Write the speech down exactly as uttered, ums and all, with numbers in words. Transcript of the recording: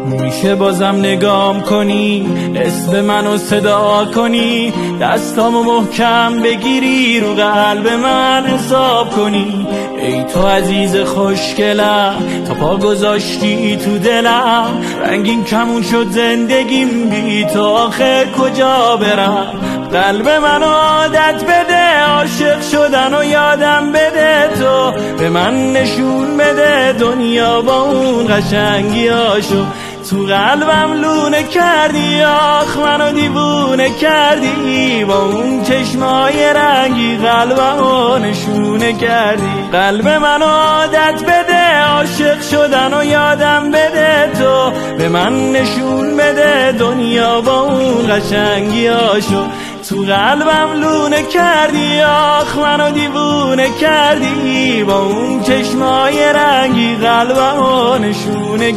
میشه بازم نگام کنی، اسم منو صدا کنی، دستامو محکم بگیری، رو قلب من حساب کنی. ای تو عزیز خوشگلم، تا پا گذاشتی تو دلم، رنگین کمون شد زندگیم، بی تو آخه کجا برم؟ قلب منو عادت بده، عاشق شدن و یادم بده، تو به من نشون بده دنیا با اون قشنگیاشو. تو قلبم لونه کردی، آخ منو دیوونه کردی، با اون چشمای رنگی قلبمو نشونه کردی. قلب منو عادت بده، عاشق شدن و یادم بده، تو به من نشون بده دنیا با اون قشنگیاشو. تو قلبم لونه کردی، آخ منو دیوونه کردی، با اون چشمای رنگی قلبمو نشونه